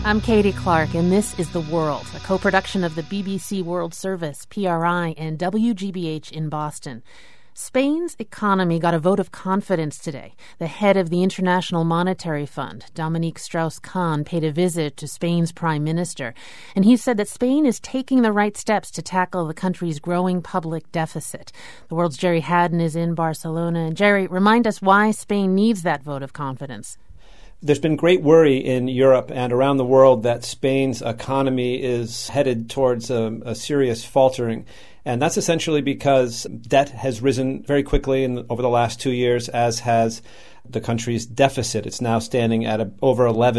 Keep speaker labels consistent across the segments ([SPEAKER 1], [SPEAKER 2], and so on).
[SPEAKER 1] I'm Katie Clark, and this is The World, a co-production of the BBC World Service, PRI, and WGBH in Boston. Spain's economy got a vote of confidence today. The head of the International Monetary Fund, Dominique Strauss-Kahn, paid a visit to Spain's prime minister, and he said that Spain is taking the right steps to tackle the country's growing public deficit. The World's Jerry Haddon is in Barcelona. And Jerry, remind us why Spain needs that vote of confidence.
[SPEAKER 2] There's been great worry in Europe and around the world that Spain's economy is headed towards a serious faltering. And that's essentially because debt has risen very quickly over the last 2 years, as has the country's deficit. It's now standing at over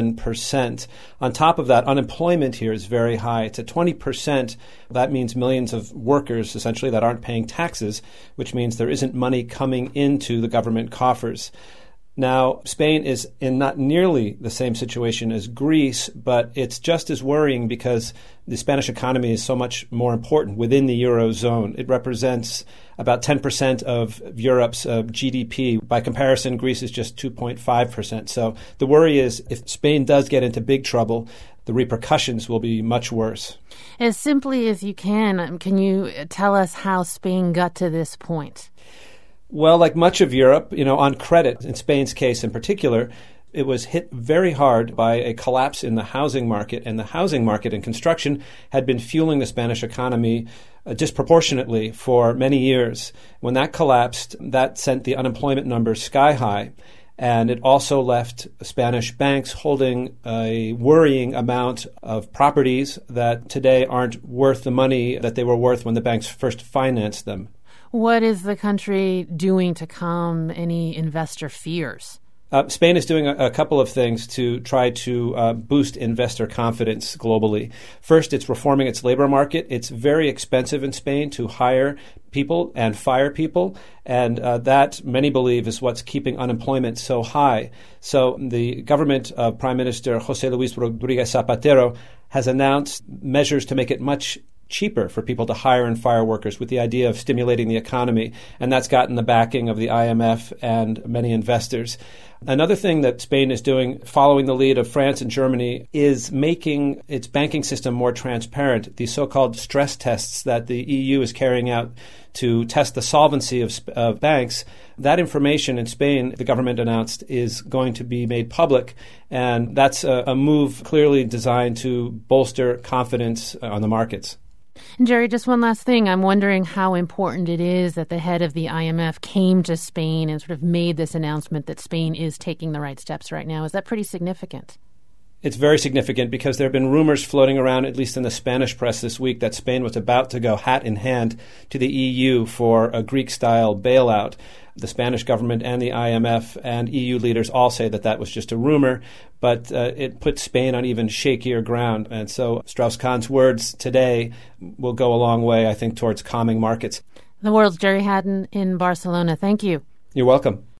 [SPEAKER 2] 11%. On top of that, unemployment here is very high. It's at 20%. That means millions of workers, essentially, that aren't paying taxes, which means there isn't money coming into the government coffers. Now, Spain is in not nearly the same situation as Greece, but it's just as worrying because the Spanish economy is so much more important within the Eurozone. It represents about 10% of Europe's GDP. By comparison, Greece is just 2.5%. So the worry is if Spain does get into big trouble, the repercussions will be much worse.
[SPEAKER 1] As simply as you can you tell us how Spain got to this point?
[SPEAKER 2] Well, like much of Europe, on credit, in Spain's case in particular, it was hit very hard by a collapse in the housing market, and the housing market and construction had been fueling the Spanish economy disproportionately for many years. When that collapsed, that sent the unemployment numbers sky high, and it also left Spanish banks holding a worrying amount of properties that today aren't worth the money that they were worth when the banks first financed them.
[SPEAKER 1] What is the country doing to calm any investor fears?
[SPEAKER 2] Spain is doing a couple of things to try to boost investor confidence globally. First, it's reforming its labor market. It's very expensive in Spain to hire people and fire people, and that, many believe, is what's keeping unemployment so high. So the government of Prime Minister José Luis Rodríguez Zapatero has announced measures to make it much cheaper for people to hire and fire workers with the idea of stimulating the economy, and that's gotten the backing of the IMF and many investors. Another thing that Spain is doing, following the lead of France and Germany, is making its banking system more transparent. These so-called stress tests that the EU is carrying out to test the solvency of banks, that information in Spain, the government announced, is going to be made public, and that's a move clearly designed to bolster confidence on the markets.
[SPEAKER 1] And Jerry, just one last thing. I'm wondering how important it is that the head of the IMF came to Spain and sort of made this announcement that Spain is taking the right steps right now. Is that pretty significant?
[SPEAKER 2] It's very significant because there have been rumors floating around, at least in the Spanish press this week, that Spain was about to go hat in hand to the EU for a Greek-style bailout. The Spanish government and the IMF and EU leaders all say that that was just a rumor, but it put Spain on even shakier ground. And so Strauss-Kahn's words today will go a long way, I think, towards calming markets.
[SPEAKER 1] The World's Jerry Haddon in Barcelona. Thank you.
[SPEAKER 2] You're welcome.